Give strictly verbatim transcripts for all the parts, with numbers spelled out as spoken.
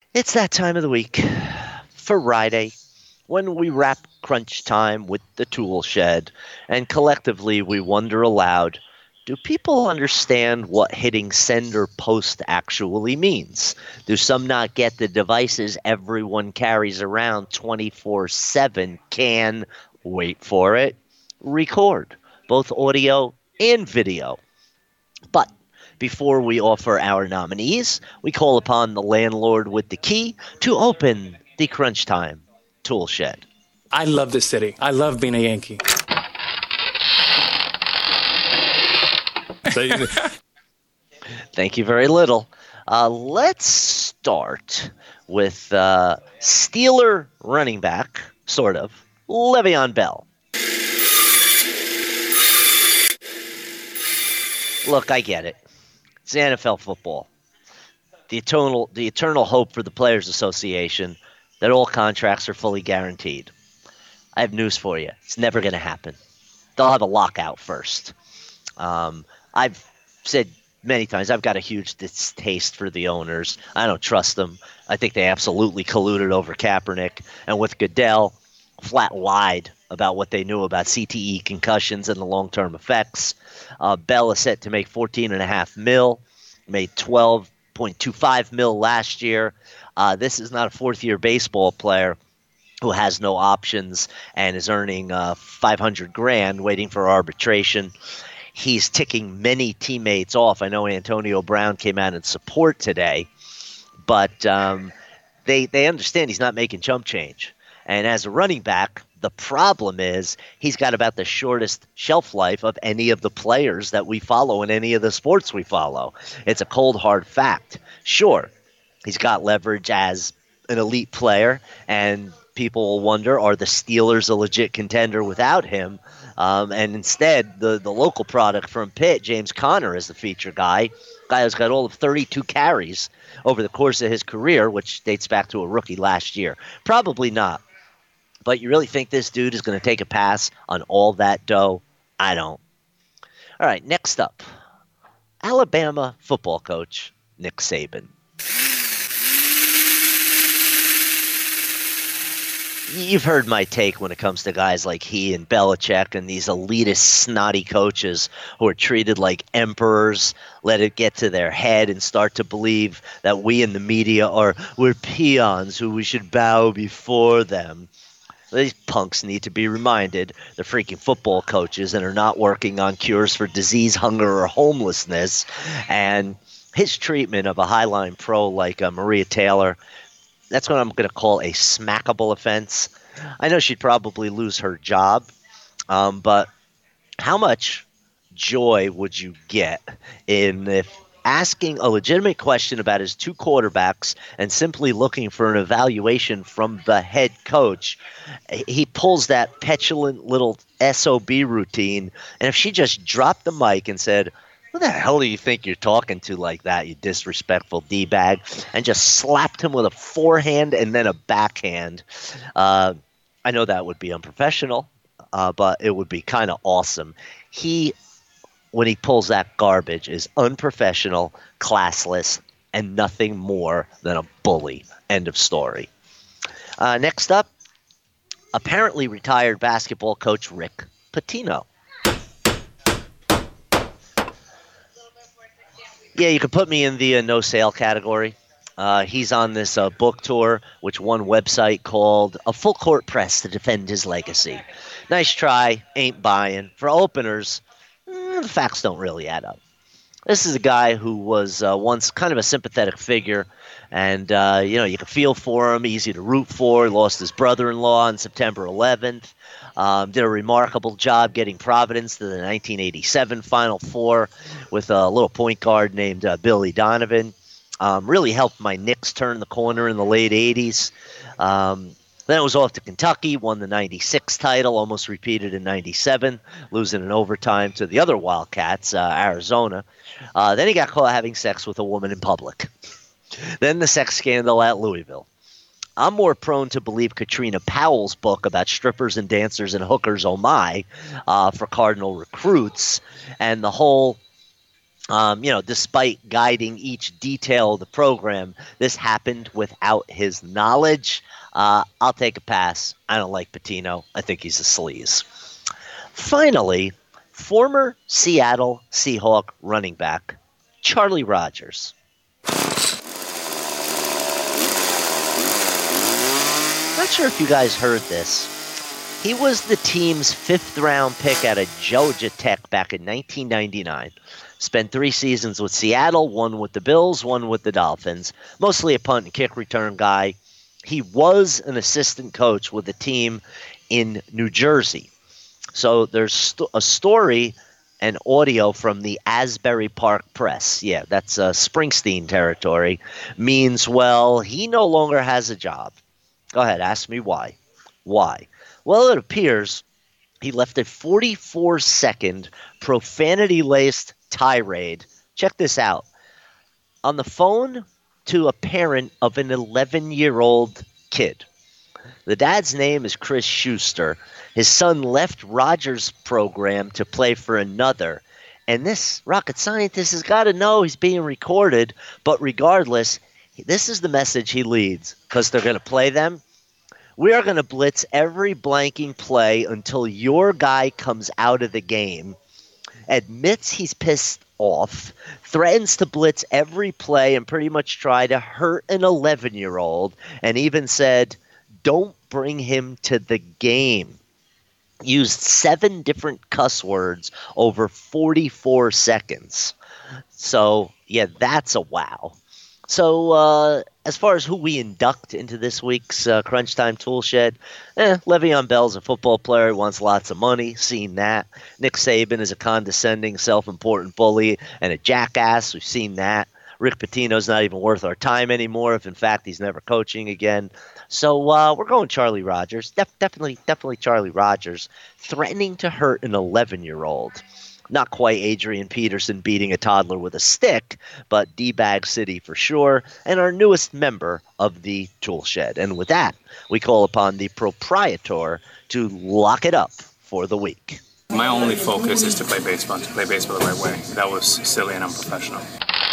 It's that time of the week for Friday when we wrap crunch time with the tool shed and collectively we wonder aloud, do people understand what hitting send or post actually means? Do some not get the devices everyone carries around twenty-four seven can, wait for it, record, both audio and video? But before we offer our nominees, we call upon the landlord with the key to open the Crunch Time tool shed. I love this city. I love being a Yankee. So you- Thank you very little. Uh, let's start with uh, Steeler running back, sort of, Le'Veon Bell. Look, I get it. It's N F L football. The eternal, the eternal hope for the Players Association that all contracts are fully guaranteed. I have news for you. It's never going to happen. They'll have a lockout first. Um, I've said many times I've got a huge distaste for the owners. I don't trust them. I think they absolutely colluded over Kaepernick. And with Goodell, flat lied about what they knew about C T E concussions and the long-term effects. Uh, Bell is set to make fourteen and a half mil, made twelve point two five mil last year. Uh, this is not a fourth-year baseball player who has no options and is earning uh, five hundred grand waiting for arbitration. He's ticking many teammates off. I know Antonio Brown came out in support today, but um, they they understand he's not making chump change. And as a running back, the problem is he's got about the shortest shelf life of any of the players that we follow in any of the sports we follow. It's a cold, hard fact. Sure, he's got leverage as an elite player, and people will wonder, are the Steelers a legit contender without him? Um, and instead, the, the local product from Pitt, James Conner, is the feature guy. Guy who's got all of thirty-two carries over the course of his career, which dates back to a rookie last year. Probably not. But you really think this dude is going to take a pass on all that dough? I don't. All right, next up, Alabama football coach Nick Saban. You've heard my take when it comes to guys like he and Belichick and these elitist, snotty coaches who are treated like emperors, let it get to their head and start to believe that we in the media are we're peons who we should bow before them. These punks need to be reminded they're freaking football coaches and are not working on cures for disease, hunger, or homelessness. And his treatment of a Highline pro like uh, Maria Taylor, that's what I'm going to call a smackable offense. I know she'd probably lose her job, um, but how much joy would you get in if asking a legitimate question about his two quarterbacks and simply looking for an evaluation from the head coach, he pulls that petulant little S O B routine, and if she just dropped the mic and said, who the hell do you think you're talking to like that, you disrespectful D-bag, and just slapped him with a forehand and then a backhand, uh, I know that would be unprofessional, uh, but it would be kind of awesome. He when he pulls that garbage is unprofessional, classless, and nothing more than a bully. End of story. Uh, next up, apparently retired basketball coach Rick Pitino. Yeah, you could put me in the uh, no sale category. Uh, he's on this uh, book tour, which one website called A Full Court Press to Defend His Legacy. Nice try, ain't buying. For openers, the facts don't really add up. This is a guy who was uh, once kind of a sympathetic figure, and uh, you know you can feel for him, easy to root for. He lost his brother-in-law on September eleventh. Um, did a remarkable job getting Providence to the nineteen eighty-seven Final Four with a little point guard named uh, Billy Donovan. Um, really helped my Knicks turn the corner in the late eighties. Um, Then it was off to Kentucky, won the ninety-six title, almost repeated in ninety-seven, losing in overtime to the other Wildcats, uh, Arizona. Uh, then he got caught having sex with a woman in public. Then the sex scandal at Louisville. I'm more prone to believe Katrina Powell's book about strippers and dancers and hookers, oh my, uh, for Cardinal recruits, and the whole Um, you know, despite guiding each detail of the program, this happened without his knowledge. Uh, I'll take a pass. I don't like Pitino. I think he's a sleaze. Finally, former Seattle Seahawk running back Charlie Rogers. Not sure if you guys heard this. He was the team's fifth round pick out of Georgia Tech back in nineteen ninety-nine. Spent three seasons with Seattle, one with the Bills, one with the Dolphins. Mostly a punt and kick return guy. He was an assistant coach with a team in New Jersey. So there's st- a story and audio from the Asbury Park Press. Yeah, that's uh, Springsteen territory. Means, well, he no longer has a job. Go ahead, ask me why. Why? Well, it appears he left a forty-four second profanity-laced tirade. Check this out. On the phone to a parent of an eleven-year-old kid. The dad's name is Chris Schuster. His son left Rogers' program to play for another. And this rocket scientist has got to know he's being recorded. But regardless, this is the message he leads, because they're going to play them. We are going to blitz every blanking play until your guy comes out of the game, admits he's pissed off, threatens to blitz every play and pretty much try to hurt an eleven-year-old, and even said, don't bring him to the game. Used seven different cuss words over forty-four seconds. So, yeah, that's a wow. So, uh, as far as who we induct into this week's uh, Crunch Time Tool Shed, eh, Le'Veon Bell's a football player who wants lots of money, seen that. Nick Saban is a condescending, self-important bully and a jackass, we've seen that. Rick Pitino's not even worth our time anymore, if in fact he's never coaching again. So uh, we're going Charlie Rogers, Def- definitely, definitely Charlie Rogers, threatening to hurt an eleven-year-old. Not quite Adrian Peterson beating a toddler with a stick, but D-Bag City for sure, and our newest member of the Tool Shed. And with that, we call upon the proprietor to lock it up for the week. My only focus is to play baseball, and to play baseball the right way. That was silly and unprofessional.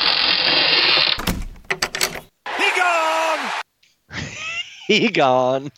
He gone!